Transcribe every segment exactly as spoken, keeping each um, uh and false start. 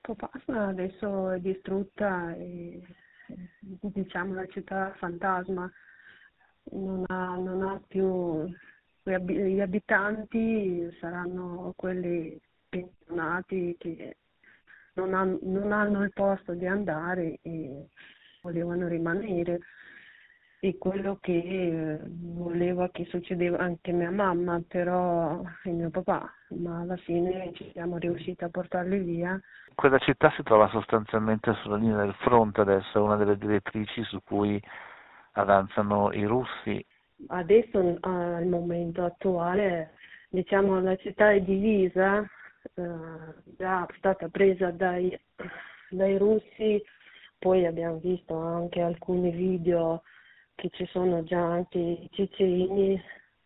Popasna adesso è distrutta e eh, diciamo la città fantasma non ha, non ha più gli ab- gli abitanti saranno quelli pensionati che non hanno, non hanno il posto di andare e volevano rimanere. E quello che eh, voleva che succedeva anche a mia mamma, però e mio papà, ma alla fine ci siamo riusciti a portarli via. Quella città si trova sostanzialmente sulla linea del fronte adesso, è una delle direttrici su cui avanzano i russi. Adesso eh, al momento attuale diciamo la città è divisa, eh, già stata presa dai, dai russi, poi abbiamo visto anche alcuni video che ci sono già anche i ceceni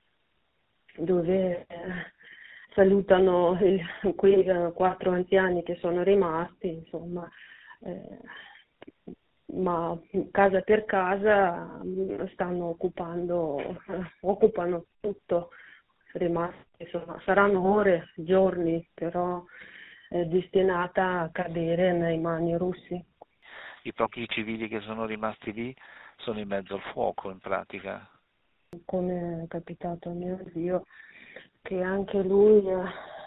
dove eh, salutano il, quei eh, quattro anziani che sono rimasti, insomma, eh, ma casa per casa mh, stanno occupando, eh, occupano tutto, rimasti, insomma, saranno ore, giorni, però è destinata a cadere nei mani russi. I pochi civili che sono rimasti lì sono in mezzo al fuoco in pratica. Come è capitato a mio zio, che anche lui è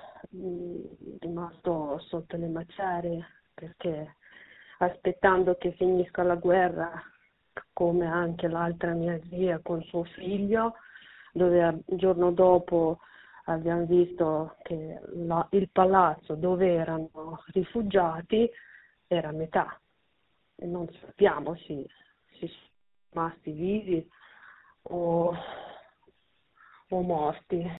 rimasto sotto le macerie perché aspettando che finisca la guerra, come anche l'altra mia zia con suo figlio, dove il giorno dopo abbiamo visto che la, il palazzo dove erano rifugiati era a metà e non sappiamo se, se sono rimasti vivi o, o morti.